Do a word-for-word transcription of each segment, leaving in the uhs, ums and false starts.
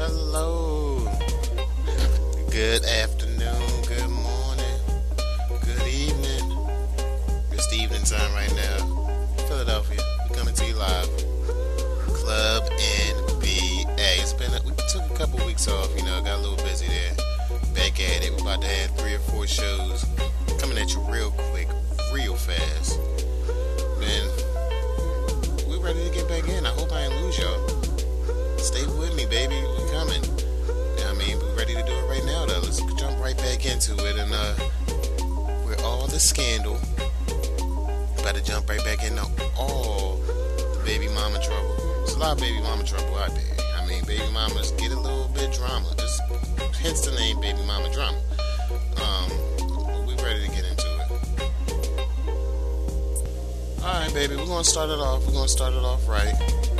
hello. Good afternoon, good morning, good evening. It's the evening time right now. Philadelphia, we're coming to you live. Club N B A. It's been a, we took a couple weeks off, you know, got a little busy there. Back at it. We're about to have three or four shows coming at you real quick, real fast. Man, we're ready to get back in. I hope I ain't lose y'all. Stay with me, baby. We're coming. I mean, we're ready to do it right now, though. Let's jump right back into it. And uh, we're all the scandal. About to jump right back into all the baby mama trouble. There's a lot of baby mama trouble out there. I mean, baby mamas get a little bit drama. Just hence the name baby mama drama. Um, but we ready to get into it. Alright, baby, we're going to start it off. We're going to start it off right.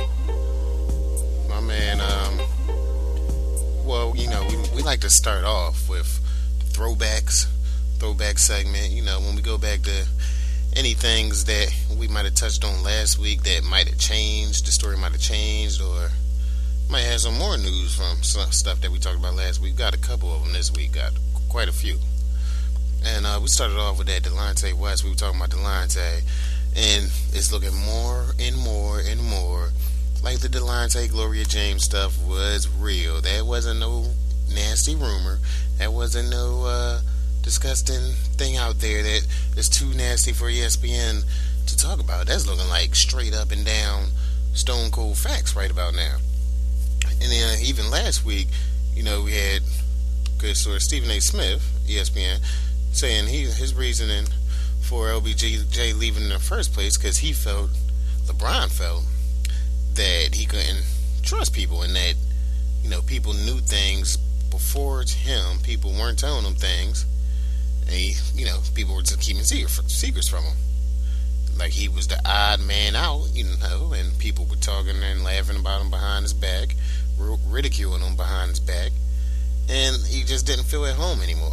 My man, um, well, you know, we, we like to start off with throwbacks, throwback segment. You know, when we go back to any things that we might have touched on last week that might have changed, the story might have changed, or might have some more news from some stuff that we talked about last week. Got a couple of them this week, got quite a few. And uh, we started off with that Delonte West. We were talking about Delonte, and it's looking more and more and more like the Delonte Gloria James stuff was real. That wasn't no nasty rumor. That wasn't no uh, disgusting thing out there that is too nasty for E S P N to talk about. That's looking like straight up and down stone cold facts right about now. And then uh, even last week, you know, we had good source Stephen A. Smith, E S P N, saying he his reasoning for L B J leaving in the first place because he felt, LeBron felt, that he couldn't trust people and that, you know, people knew things before him. People weren't telling him things. And, he, you know, people were just keeping secrets from him. Like he was the odd man out, you know, and people were talking and laughing about him behind his back, ridiculing him behind his back, and he just didn't feel at home anymore.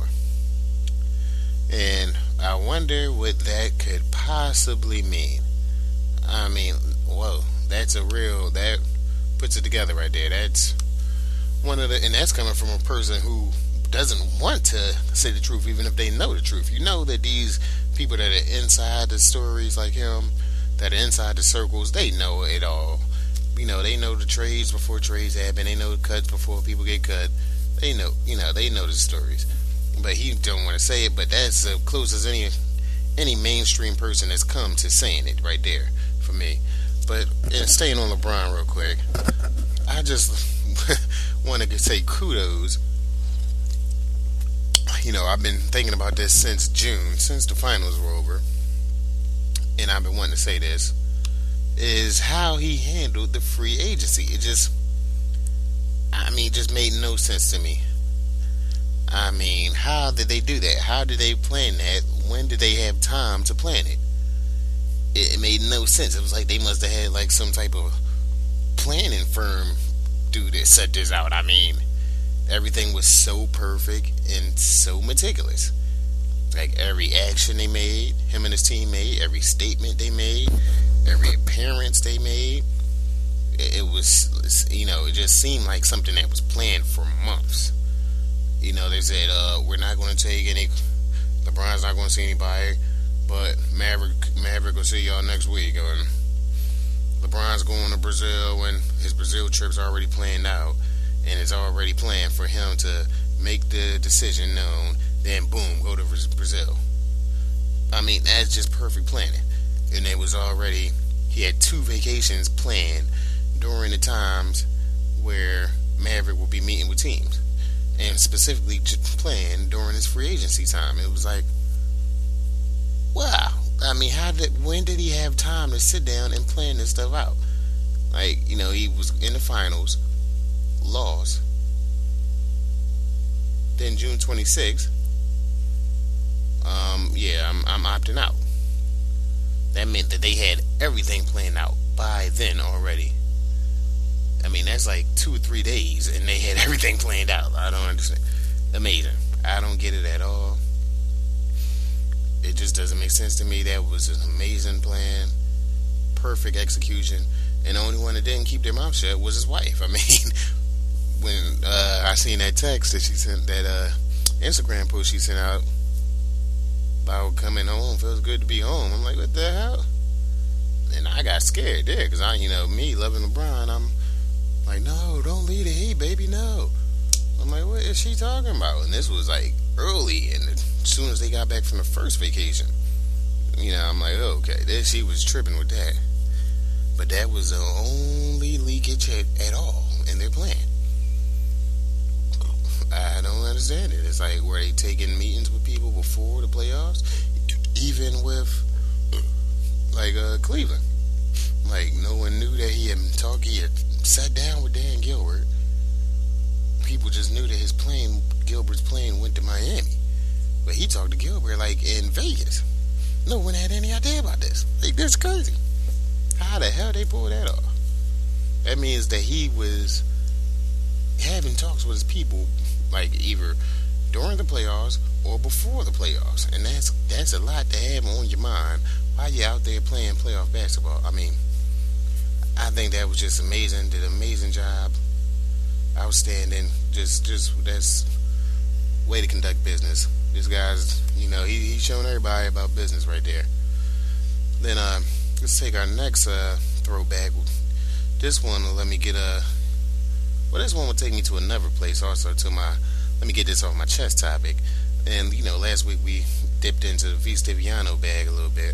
And I wonder what that could possibly mean. I mean, whoa, that's a real, that puts it together right there. That's one of the, and that's coming from a person who doesn't want to say the truth, even if they know the truth. You know that these people that are inside the stories like him, that are inside the circles, they know it all. You know, they know the trades before trades happen. They know the cuts before people get cut. They know, you know, they know the stories. But he don't want to say it, but that's as close as any any mainstream person has come to saying it right there for me. But and staying on LeBron real quick, I just want to say kudos. You know, I've been thinking about this since June, since the finals were over, and I've been wanting to say this, is how he handled the free agency. It just, I mean, it just made no sense to me. I mean, how did they do that? How did they plan that? When did they have time to plan it? It, it made no sense. It was like they must have had like some type of planning firm do this, set this out. I mean, everything was so perfect and so meticulous. Like every action they made, him and his team made, every statement they made, every appearance they made, it, it was, you know, it just seemed like something that was planned for months. You know, they said, uh, we're not going to take any, LeBron's not going to see anybody, but Maverick, Maverick will see y'all next week. Or LeBron's going to Brazil when his Brazil trip's already planned out, and it's already planned for him to make the decision known, then boom, go to Brazil. I mean, that's just perfect planning. And it was already, he had two vacations planned during the times where Maverick will be meeting with teams. And specifically planned during his free agency time. It was like, wow. I mean, how did, when did he have time to sit down and plan this stuff out? Like, you know, he was in the finals, lost. Then June twenty-sixth, um, yeah, I'm, I'm opting out. That meant that they had everything planned out by then already. I mean, that's like two or three days, and they had everything planned out. I don't understand. Amazing. I don't get it at all. It just doesn't make sense to me. That was an amazing plan. Perfect execution. And the only one that didn't keep their mouth shut was his wife. I mean, when uh, I seen that text that she sent, that uh, Instagram post she sent out about coming home, feels good to be home. I'm like, what the hell? And I got scared there because I, you know, me loving LeBron, I'm like, no, don't leave the Heat, baby, no. I'm like, what is she talking about? And this was like early, and as soon as they got back from the first vacation, you know, I'm like, oh, okay, then she was tripping with that. But that was the only leakage at, at all in their plan. I don't understand it. It's like, were they taking meetings with people before the playoffs? Even with, like, uh, Cleveland. Like, no one knew that he had talked, he had sat down with Dan Gilbert. People just knew that his plane, Gilbert's plane, went to Miami. But he talked to Gilbert, like, in Vegas. No one had any idea about this. Like, that's crazy. How the hell they pulled that off? That means that he was having talks with his people, like, either during the playoffs or before the playoffs. And that's that's a lot to have on your mind while you're out there playing playoff basketball. I mean, I think that was just amazing. Did an amazing job. Outstanding. Just, just that's way to conduct business. This guy's, you know, he, he's showing everybody about business right there. Then, uh, let's take our next uh, throwback. This one will let me get a. Well, this one will take me to another place also, to my. Let me get this off my chest topic. And, you know, last week we dipped into the V. Stiviano bag a little bit,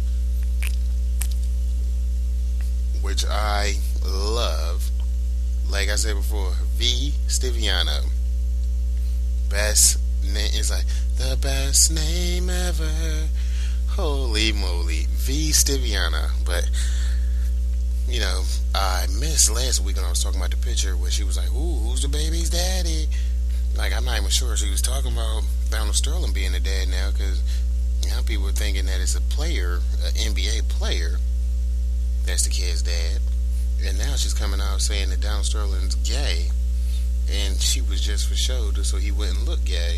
which I love. Like I said before, V. Stiviano. Best name. It's like the best name ever. Holy moly. V. Stiviano. But, you know, I missed last week when I was talking about the picture where she was like, ooh, who's the baby's daddy? Like, I'm not even sure she was talking about Donald Sterling being the dad now, because now people are thinking that it's a player, an N B A player, that's the kid's dad. And now she's coming out saying that Donald Sterling's gay, and she was just for show, just so he wouldn't look gay.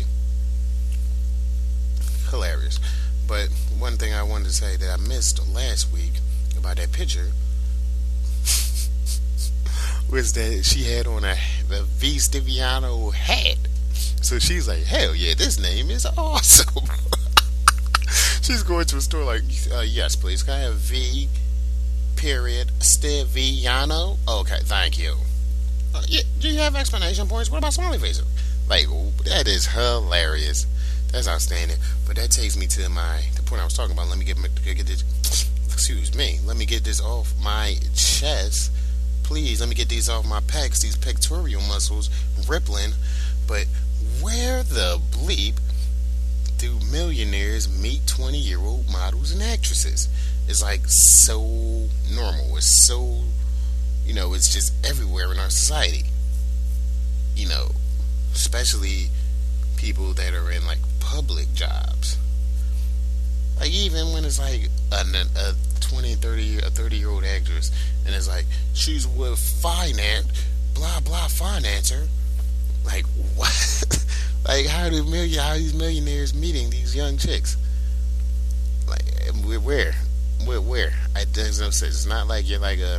Hilarious. But one thing I wanted to say that I missed last week about that picture was that she had on a the V. Stiviano hat. So she's like, hell yeah, this name is awesome. She's going to a store like, uh, yes, please, can I have V. period Stiviano? Okay, thank you. Uh, yeah, do you have explanation points? What about smiley faces? Like, that is hilarious. That's outstanding. But that takes me to my the point I was talking about. Let me get, get this. Excuse me. Let me get this off my chest. Please, let me get these off my pecs. These pectoral muscles rippling. But where the bleep do millionaires meet twenty-year-old models and actresses? It's like so normal. It's so, you know, it's just everywhere in our society. You know, especially people that are in like public jobs. Like, even when it's like a, a twenty, thirty, a thirty year old actress, and it's like she's with finance, blah blah financer. Like, what? Like, how do million? How are these millionaires meeting these young chicks? Like, where, where, where? where? I, there's no sense. It's not like you're like a.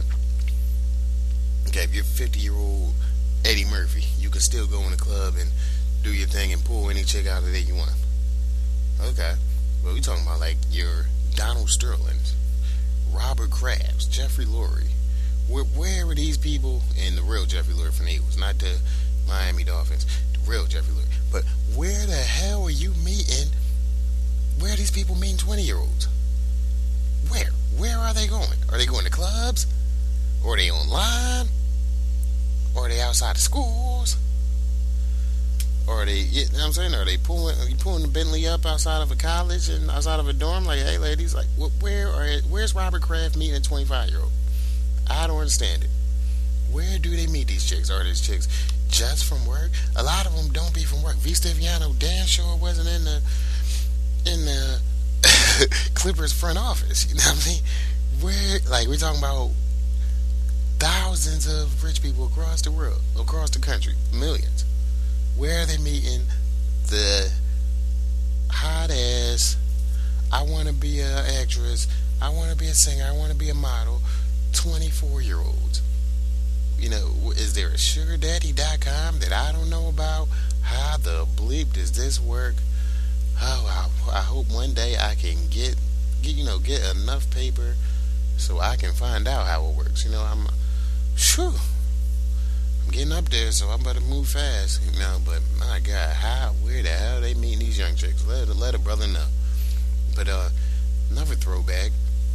Okay, if you're fifty year old Eddie Murphy, you can still go in the club and do your thing and pull any chick out of there you want. Okay, but we talking about like your Donald Sterling, Robert Kraft, Jeffrey Lurie. Where, where are these people? And the real Jeffrey Lurie from the Eagles, not the Miami Dolphins, the real Jeffrey Lurie. But where the hell are you meeting? Where are these people meeting twenty year olds? Where? Where are they going? Are they going to clubs? Or are they online? Or are they outside of schools? Or are they, you know what I'm saying? Are they pulling, are you pulling the Bentley up outside of a college and outside of a dorm? Like, hey, ladies, like, where are, where's Robert Kraft meeting a twenty-five year old? I don't understand it. Where do they meet these chicks? Are these chicks just from work? A lot of them don't be from work. V. Stiviano damn sure wasn't in the in the Clippers front office. You know what I mean? Where, like, we're talking about thousands of rich people across the world, across the country, millions. Where are they meeting the hot ass, I want to be an actress, I want to be a singer, I want to be a model, twenty-four year olds? You know, is there a sugar daddy dot com that I don't know about? How the bleep does this work? Oh, I, I hope one day I can get, get, you know, get enough paper so I can find out how it works. You know, I'm, shoo, I'm getting up there, so I'm about to move fast. You know, but my God, how, where the hell are they meeting these young chicks? Let, let a brother know. But uh, another throwback.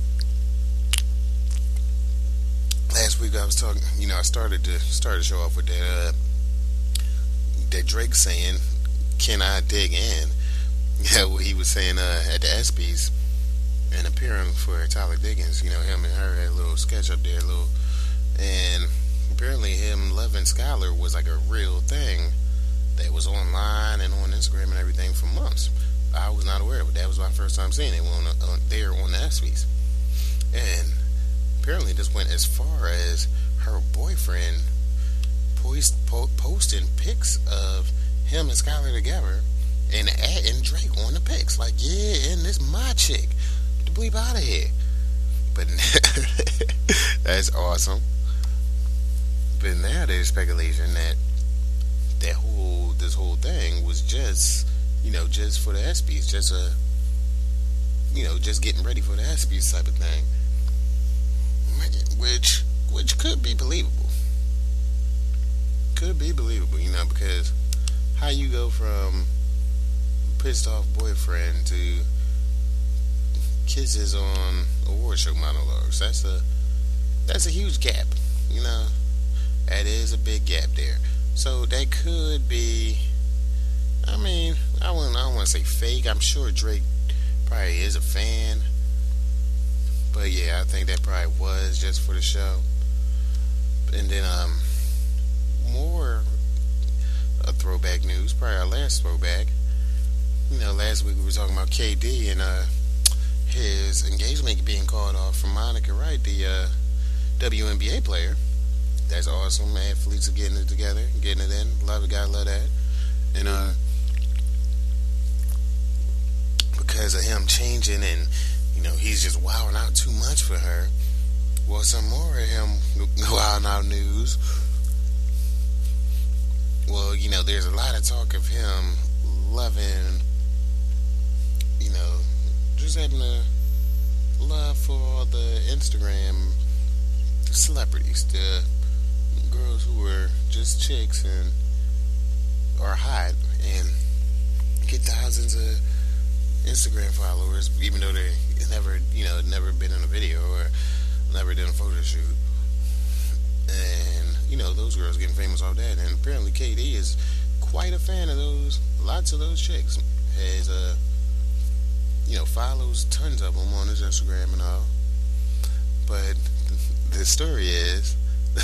Last week I was talking, you know, I started to start to show off with that uh, that Drake saying, "Can I dig in?" Yeah, what he was saying uh, at the ESPYs and appearing for Tyler Diggins. You know, him and her had a little sketch up there, a little, and apparently him loving Skylar was like a real thing that was online and on Instagram and everything for months. I was not aware of it. That was my first time seeing it on, on there on the ESPYs, and apparently this went as far as her boyfriend post, po- posting pics of him and Skylar together and adding Drake on the pics. Like, yeah, and this my chick. Get the bleep out of here. But that's awesome. But now there's speculation that that whole this whole thing was just, you know, just for the ESPYs, just a, you know, just getting ready for the ESPYs type of thing. Which which could be believable. Could be believable, you know, because how you go from pissed off boyfriend to kisses on award show monologues. That's a that's a huge gap, you know. That is a big gap there. So that could be, I mean, I wouldn't I don't want to say fake. I'm sure Drake probably is a fan. But yeah, I think that probably was just for the show. And then um, more uh, throwback news. Probably our last throwback. You know, last week we were talking about K D and uh, his engagement being called off from Monica Wright, the uh, W N B A player. That's awesome. Athletes are getting it together, getting it in. Love it, gotta love that. And uh, because of him changing and, you know, he's just wilding out too much for her. Well, some more of him wilding out news. Well, you know, there's a lot of talk of him loving, you know, just having a love for all the Instagram celebrities, the girls who are just chicks and are hot and get thousands of Instagram followers, even though they never, you know, never been in a video or never done a photo shoot. And, you know, those girls getting famous off that. And apparently K D is quite a fan of those, lots of those chicks. Has, uh, you know, follows tons of them on his Instagram and all. But the story is,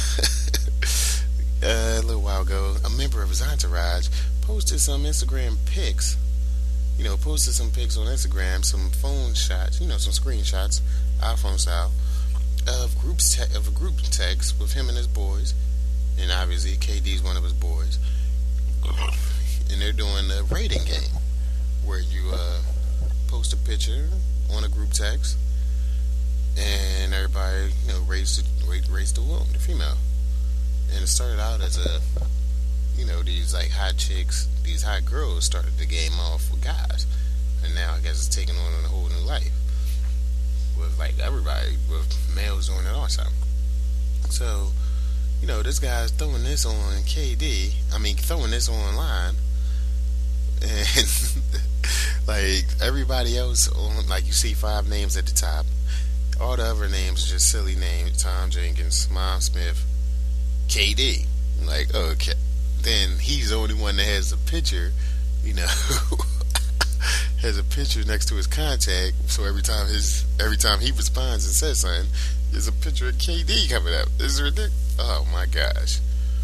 uh, a little while ago, a member of his entourage posted some Instagram pics. You know, posted some pics on Instagram, some phone shots, you know, some screenshots, iPhone style, of groups te- of a group text with him and his boys, and obviously K D's one of his boys, and they're doing a rating game where you uh, post a picture on a group text, and everybody, you know, rates the rate, rates the woman, the female, and it started out as a, you know, these like hot chicks, these hot girls started the game off with guys, and now I guess it's taking on a whole new life with like everybody, with males doing it also. So, you know, this guy's throwing this on K D. I mean, throwing this online, and like everybody else on, like you see five names at the top. All the other names are just silly names: Tom Jenkins, Mom Smith, K D. Like, okay. Then he's the only one that has a picture, you know, has a picture next to his contact. So every time his, every time he responds and says something, there's a picture of K D coming up. This is ridiculous. Oh my gosh,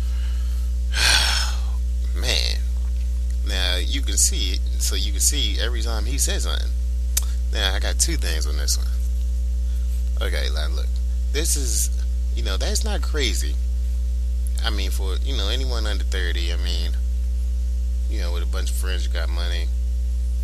man. Now you can see it, so you can see every time he says something. Now I got two things on this one. Okay, like, look, this is, you know, that's not crazy. I mean, for, you know, anyone under thirty, I mean, you know, with a bunch of friends, you got money.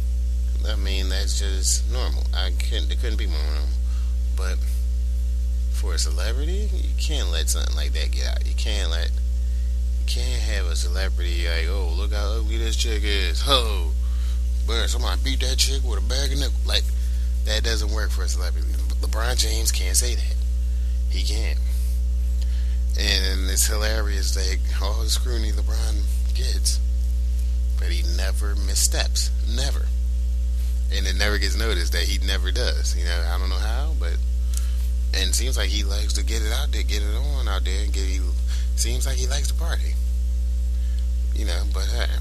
I mean, that's just normal. I couldn't, it couldn't be more normal. But for a celebrity, you can't let something like that get out. You can't let you can't have a celebrity like, oh, look how ugly this chick is. Oh, man, somebody beat that chick with a bag of nickels. Like, that doesn't work for a celebrity. LeBron James can't say that. He can't. And it's hilarious that all the scrutiny LeBron gets, but he never missteps. Never. And it never gets noticed that he never does. You know, I don't know how, but and it seems like he likes to get it out there, get it on out there, and get. He seems like he likes to party. You know, but hey,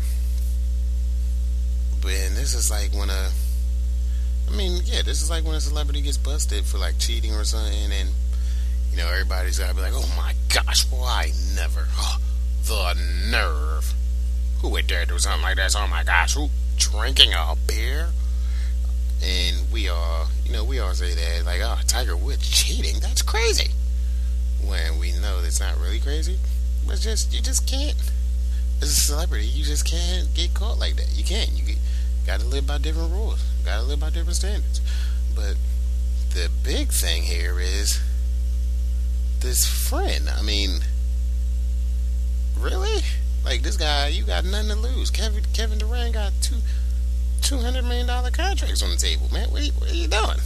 but and this is like when a, I mean, yeah, this is like when a celebrity gets busted for like cheating or something, and you know everybody's gotta be like, oh my gosh, why never? Oh, the nerve! Who would dare do something like this? Oh my gosh, who drinking a beer? And we all, you know, we all say that, like, oh, Tiger Woods cheating, that's crazy. When we know that's not really crazy. But just, you just can't, as a celebrity, you just can't get caught like that. You can't. You gotta live by different rules. Gotta live by different standards. But the big thing here is this friend. I mean, really? Like, this guy, you got nothing to lose. Kevin, Kevin Durant got two... two hundred million dollars contracts on the table, man. What are you, what are you doing?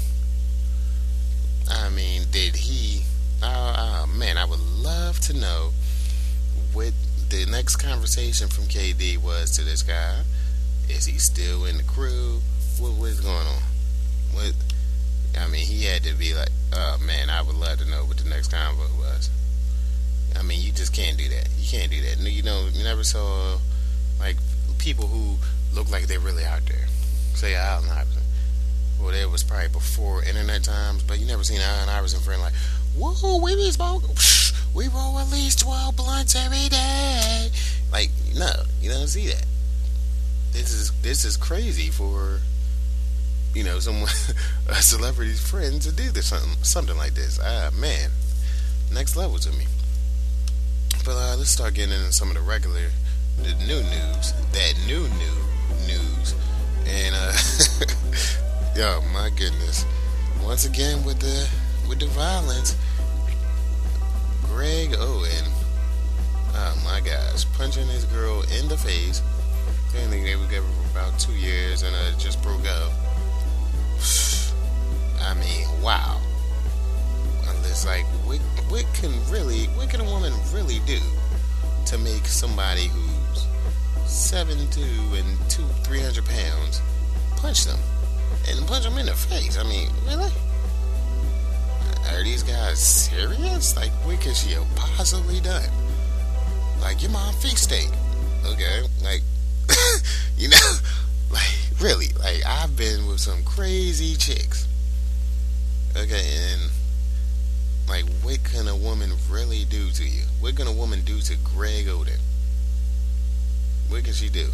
I mean, did he... Oh, oh, man, I would love to know what the next conversation from K D was to this guy. Is he still in the crew? What, what's going on? What? I mean, he had to be like, oh, man, I would love to know what the next convo was. I mean, you just can't do that. You can't do that. You know, you never saw, like, people who look like they're really out there. Say Allen Iverson. Well, that was probably before internet times, but you never seen Allen Iverson friend like, whoa, we be smoking, we roll at least twelve blunts every day. Like, no, you don't see that. This is this is crazy for, you know, someone, a celebrity's friend to do this something something like this. Ah, man, next level to me. But uh, let's start getting into some of the regular, the new news, that new new news. And uh yo, my goodness. Once again with the with the violence, Greg Oden, oh my gosh, punching his girl in the face. I think they were together for about two years and uh, just broke up. I mean, wow. It's like, what, what can really, what can a woman really do to make somebody who's seven two and two, three hundred pounds punch them and punch them in the face? I mean, really? Are these guys serious? Like, what could she have possibly done? Like, your mom feet stink. Okay, like, you know, like, really, like, I've been with some crazy chicks. Okay, and like, what can a woman really do to you? What can a woman do to Greg Oden? What can she do?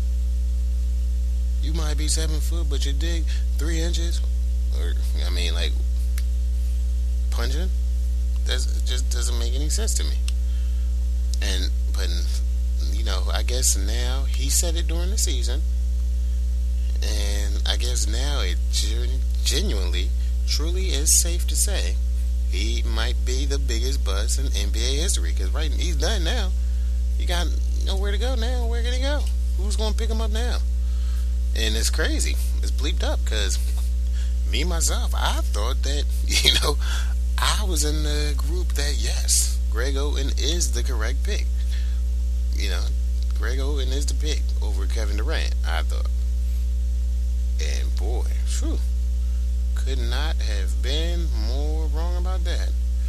You might be seven foot, but you dig three inches? Or, I mean, like, punching? That's, it just doesn't make any sense to me. And, but, you know, I guess now, he said it during the season, and I guess now it genuinely, truly is safe to say he might be the biggest bust in N B A history. Because right, he's done now. He got nowhere to go now. Where can he go? Who's going to pick him up now? And it's crazy. It's bleeped up because me, myself, I thought that, you know, I was in the group that, yes, Greg Oden is the correct pick. You know, Greg Oden is the pick over Kevin Durant, I thought. And boy, phew, could not have been more wrong about that.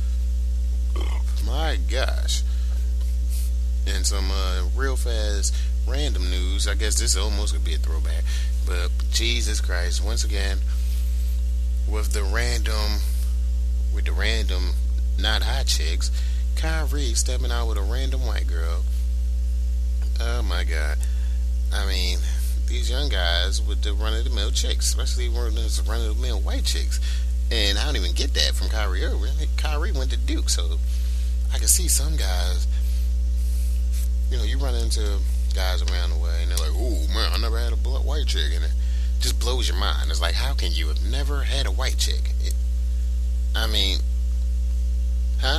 My gosh. And some uh, real fast random news. I guess this almost could be a throwback. But Jesus Christ, once again, with the random, with the random, not hot chicks, Kyrie stepping out with a random white girl. Oh my God. I mean, these young guys with the run-of-the-mill chicks, especially one of those run-of-the-mill white chicks. And I don't even get that from Kyrie Irving. Kyrie went to Duke, so I can see some guys, you know, you run into guys around the way, and they're like, oh, man, I never had a white chick, and it just blows your mind. It's like, how can you have never had a white chick? It, I mean, Huh?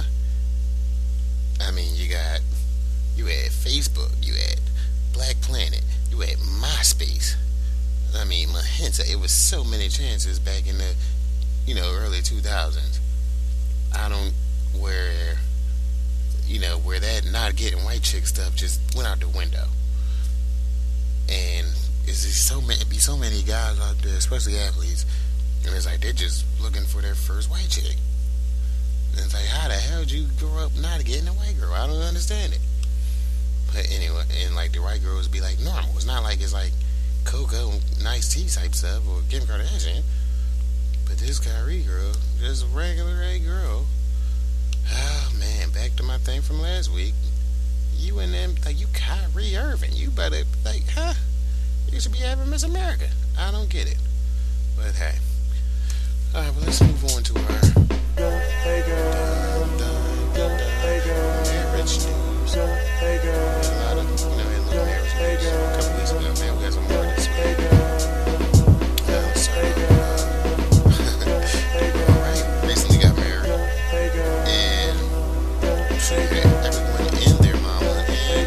I mean, you got, you had Facebook, you had Black Planet, you had MySpace. I mean, Magenta. It was so many chances back in the, you know, early two thousands. I don't, where, you know, where that not getting white chick stuff just went out the window. And it's just so many, be so many guys out there, especially athletes, and it's like they're just looking for their first white chick. And it's like, how the hell did you grow up not getting a white girl? I don't understand it. But anyway, and like the white girls be like normal. It's not like it's like Coco, nice tea type stuff, or Kim Kardashian. But this Kyrie girl, just a regular A girl. Oh man, back to my thing from last week. You and them, like, you Kyrie Irving. You better, like, huh? You should be having Miss America. I don't get it. But hey. Alright, well, let's move on to our Hey girl, dun, dun, dun, dun, marriage news. hey A girl, lot of, you know, a little marriage news. A couple weeks ago, man, we got some more this hey week. girl, Uh, let's start off. Uh, Alright, recently got married. hey girl, And I'm sure you had everyone and their mama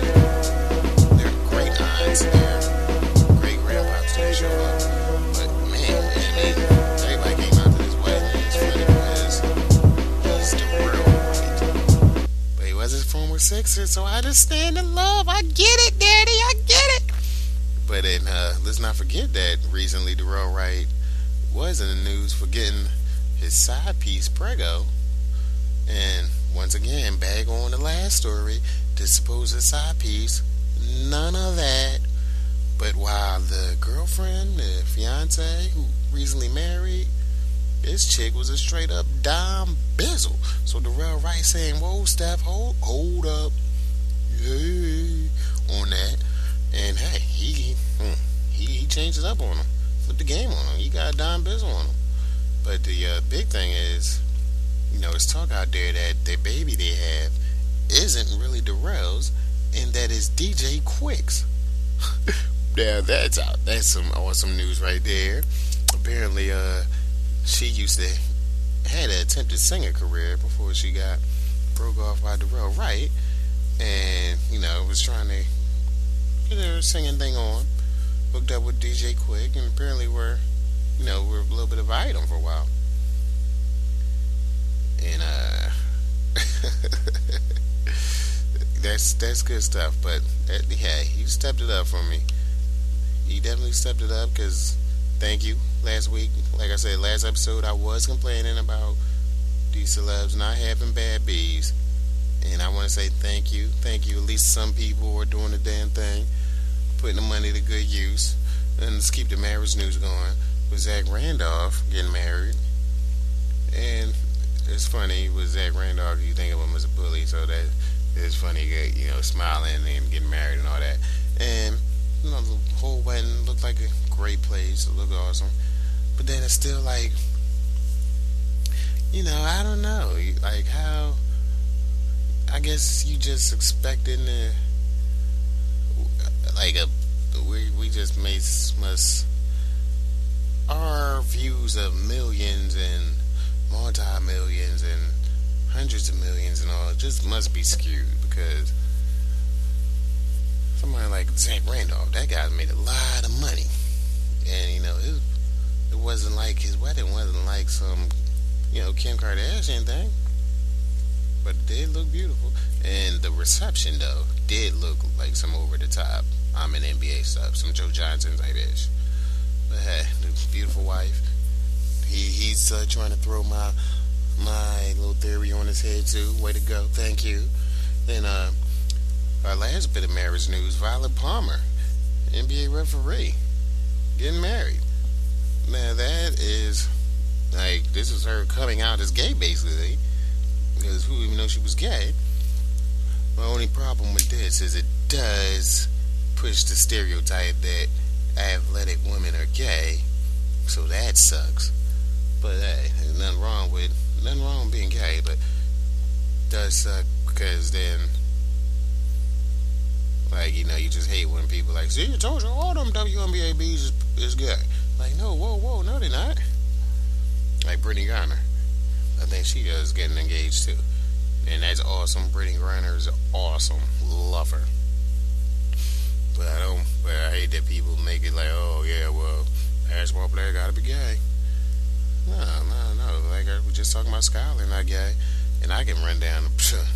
and their great aunts, their great grandpops didn't show up. But man, I mean, everybody came out to this wedding, and it's funny because he's the real white. But he was a former Sixer, so I understand the love. I get it, Daddy, I get it. But then, uh, let's not forget that recently Darrell Wright was in the news for getting his side piece Prego. And once again, back on the last story, the supposed side piece, none of that. But while the girlfriend, the fiance, who recently married, this chick was a straight up dime bizzle. So Darrell Wright saying, whoa, Steph, hold, hold up. Yay. On that. And hey, he, hmm, he he changed it up on him. Flipped the game on him. He got a dime bizzle on him. But the uh, big thing is, you know, it's talk out there that the baby they have isn't really Darrell's, and that is D J Quick's. Now that's out. That's some awesome news right there. Apparently, uh, she used to had an attempted singer career before she got broke off by Darrell Wright, and you know was trying to get her singing thing on. Hooked up with D J Quick, and apparently were, you know, were a little bit of an item for a while. And uh, that's that's good stuff. But that, yeah, you stepped it up for me. You definitely stepped it up because thank you. Last week, like I said, last episode, I was complaining about these celebs not having bad bees, and I want to say thank you, thank you. At least some people are doing the damn thing, putting the money to good use. And let's keep the marriage news going. With Zach Randolph getting married, and it's funny with Zach Randolph, you think of him as a bully, so that it's funny, you know, smiling and getting married and all that. And you know, the whole wedding looked like a great place, it looked awesome. But then it's still like, you know, I don't know, like how, I guess you just expecting to, like a, we we just made must, our views of millions and multi-millions and hundreds of millions and all just must be skewed because somebody like Zach Randolph, that guy's made a lot of money, and you know it, it wasn't like his wedding wasn't like some, you know, Kim Kardashian thing, but it did look beautiful, and the reception though did look like some over the top I'm in N B A stuff, some Joe Johnson type ish. But hey, the beautiful wife. He he's uh, trying to throw my my little theory on his head too. Way to go, thank you. Then uh, our last bit of marriage news: Violet Palmer, N B A referee, getting married. Now that is like this is her coming out as gay basically, because who even know she was gay? My only problem with this is it does push the stereotype that athletic women are gay, so that sucks. But hey, there's nothing wrong with nothing wrong with being gay, but it does suck because then, like, you know, you just hate when people like, see, I told you all them W N B A Bs is, is gay. Like, no, whoa, whoa, no, they're not. Like Brittany Garner, I think she is getting engaged too. and that's awesome. Brittany Griner is awesome. Love her. But I don't. But I hate that people make it like, oh yeah, well, basketball player gotta be gay. No, no, no. Like I was just talking about Skylar, not gay, and I can run down.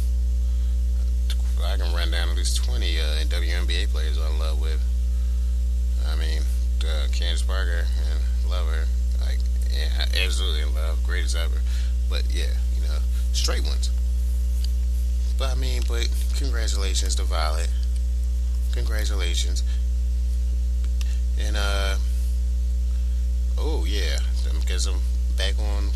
I can run down at least twenty uh, W N B A players I'm in love with. I mean, uh, Candace Parker, and love her. Like, yeah, absolutely in love, greatest ever. But yeah, you know, straight ones. But I mean, but congratulations to Violet. Congratulations. And uh, oh yeah, because I'm back on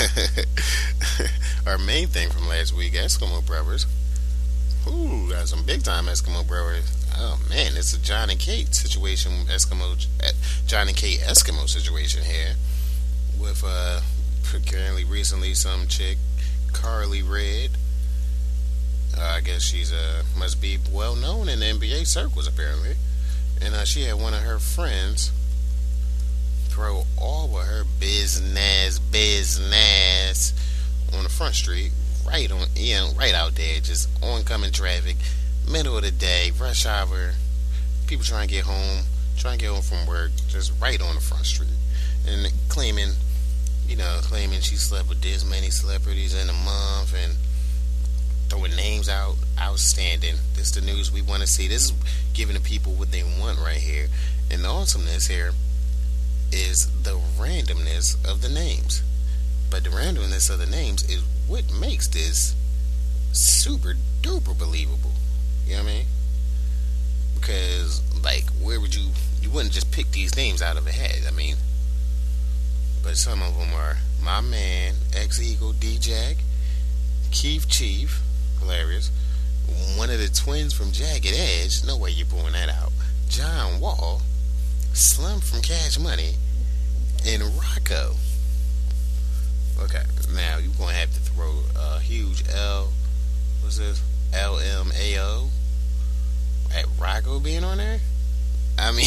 our main thing from last week, Eskimo Brothers. Ooh, got some big time Eskimo Brothers. Oh man, it's a John and Kate situation. Eskimo, John and Kate Eskimo situation here with uh, currently recently some chick, Carly Red. Uh, I guess she's uh must be well known in the N B A circles apparently, and uh, she had one of her friends throw all of her business, business on the front street. Right on, you know, right out there, just oncoming traffic, middle of the day, rush hour, people trying to get home, trying to get home from work, just right on the front street, and claiming, you know, claiming she slept with this many celebrities in a month, and throwing names out, outstanding. This is the news we want to see. This is giving the people what they want right here, and the awesomeness here is the randomness of the names. But the randomness of the names is what makes this super duper believable. You know what I mean? Because, like, where would you... You wouldn't just pick these names out of a hat. I mean... But some of them are my man, Ex-Eagle D-Jack, Keith Chief, hilarious, one of the twins from Jagged Edge, no way you're pulling that out, John Wall, Slim from Cash Money, and Rocco. Okay, now you're going to have to throw a huge L, what's this, L M A O, at Rocco being on there? I mean,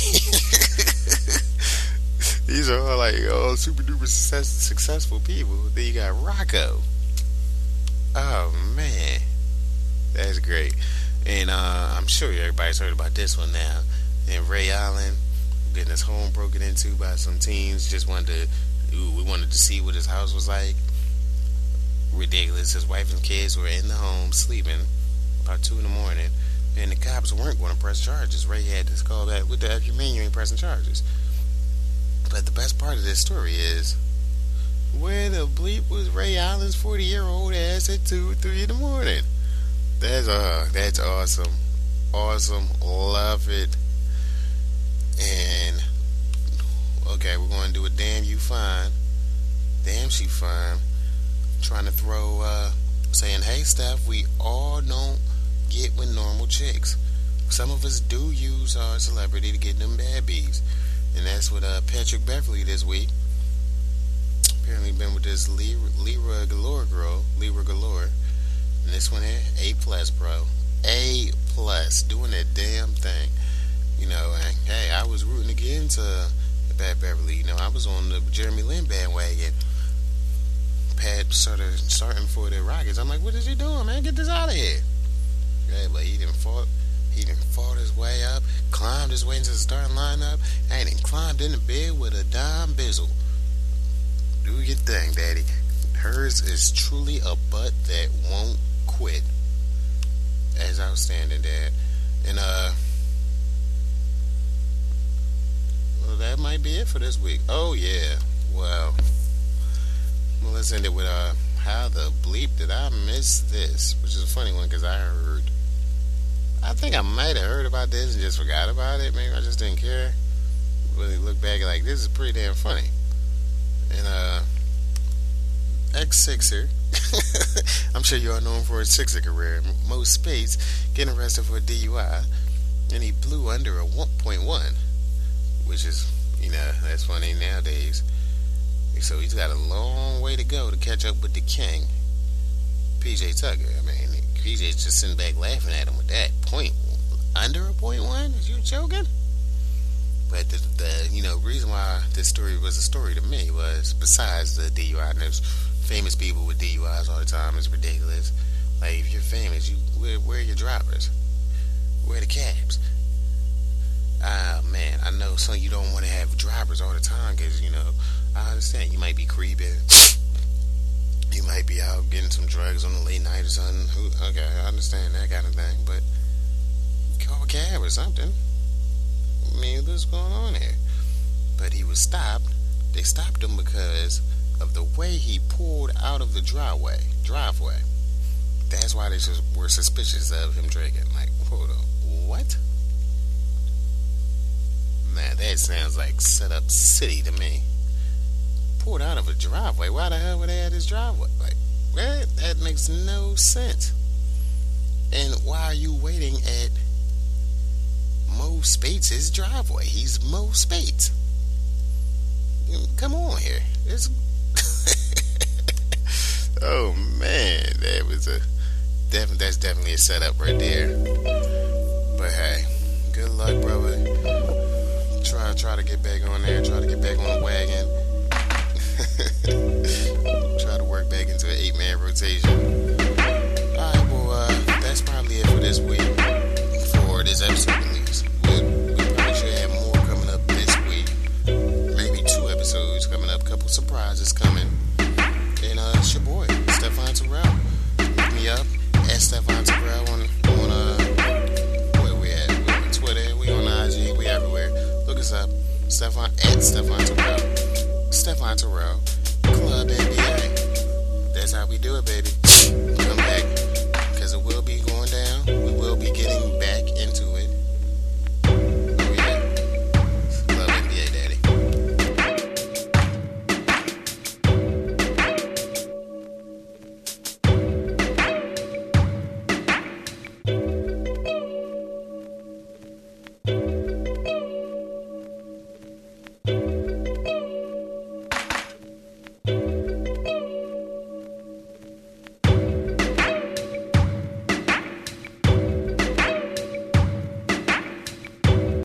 these are all like, oh, super duper success, successful people. Then you got Rocco. Oh, man. That's great. And uh, I'm sure everybody's heard about this one now. And Ray Allen getting his home broken into by some teens. Just wanted to... Ooh, we wanted to see what his house was like. Ridiculous. His wife and kids were in the home sleeping about two in the morning, and the cops weren't going to press charges. Ray had to call back, "What the heck you mean you ain't pressing charges?" But the best part of this story is, where the bleep was Ray Allen's forty-year-old ass at two or three in the morning? That's uh, that's awesome, awesome, love it. And okay, we're going to do a damn you fine. Damn she fine. Trying to throw, uh, saying, hey Steph, we all don't get with normal chicks. Some of us do use our celebrity to get them bad bees. And that's what uh, Patrick Beverly this week. Apparently been with this Lyra Galore girl, Lyra Galore. And this one here, A plus, bro. A plus. Doing that damn thing. You know, and, hey, I was rooting again to Pat Beverly. You know, I was on the Jeremy Lin bandwagon. Pat started starting for the Rockets. I'm like, what is he doing, man? Get this out of here. Yeah, but he didn't fought. He didn't fought his way up, climbed his way into the starting lineup, and then climbed in the bed with a dime bizzle. Do your thing, daddy. Hers is truly a butt that won't quit. That's outstanding, Dad. And uh, well, that might be it for this week. Oh yeah, well. Well, let's end it with, uh, how the bleep did I miss this? Which is a funny one, because I heard, I think I might have heard about this and just forgot about it. Maybe I just didn't care. Really look back like, this is pretty damn funny. And, uh, ex-Sixer, I'm sure you all know him for his Sixer career, Mo Spates, getting arrested for a D U I, and he blew under a one point one, which is, you know, that's funny nowadays. So he's got a long way to go to catch up with the king, P J Tucker. I mean, P J's just sitting back laughing at him with that point under a point one. Is you joking? But the, the you know reason why this story was a story to me was, besides the D U I, and there's famous people with D U Is all the time, it's ridiculous. Like, if you're famous, you where, where are your drivers? Where are the cabs? Ah, man, I know some you don't want to have drivers all the time because, you know, I understand. You might be creeping. You might be out getting some drugs on the late night or something. Who, okay, I understand that kind of thing, but call a cab or something. I mean, what's going on here? But he was stopped. They stopped him because of the way he pulled out of the driveway. Driveway. That's why they just were suspicious of him drinking. Like, hold on, what? Nah, that sounds like set up city to me. Pulled out of a driveway. Why the hell would they have this driveway? Like, what? That makes no sense. And why are you waiting at Mo Spates' driveway? He's Mo Spates. Come on here. It's oh man, that was a def- that's definitely a setup right there. But hey, good luck, brother. Try try to get back on there. Try to get back on the wagon. Try to work back into an eight-man rotation. All right, well, uh, that's probably it for this week. For this episode, at least. We, we probably should have more coming up this week. Maybe two episodes coming up. Couple surprises coming. And uh, it's your boy, Stefan Terrell. Look me up at Stefan Terrell on on uh, where we at? We on Twitter. We on I G. We everywhere. Look us up. Stefan at Stefan Terrell. Stefan Terrell, Club N B A. That's how we do it, baby. Come back, because it will be going down. We will be getting back into it. Oh yeah, Club N B A, daddy.